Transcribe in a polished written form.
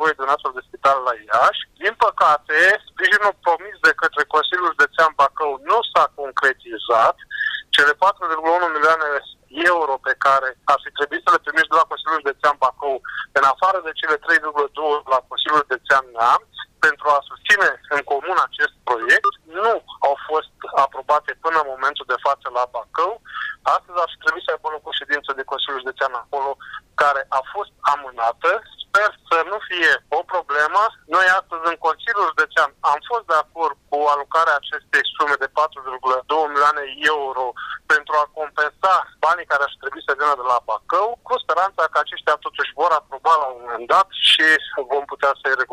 nevoie de un astfel de spital la Iași. Din păcate, sprijinul promis de către Consiliul Județean Bacău nu s-a concretizat. Cele 4,1 milioane euro pe care ar fi trebuit să le primiți de la Consiliul Județean Bacău, în afară de cele 3,2 la Consiliul Județean Neamț, pentru a susține în comun acest proiect, nu au fost aprobate până în momentul de față la Bacău. Astăzi ar fi trebuit să aibă loc o ședință de Consiliul Județean acolo, care a fost amânată. Sper să nu fie o problemă. Noi astăzi în Consiliul Județean am fost de acord cu alocarea acestei sume de 4,2 milioane euro pentru a compensa banii care ar trebui să vină de la Bacău, cu speranța că aceștia totuși vor aproba la un moment dat și vom putea să-i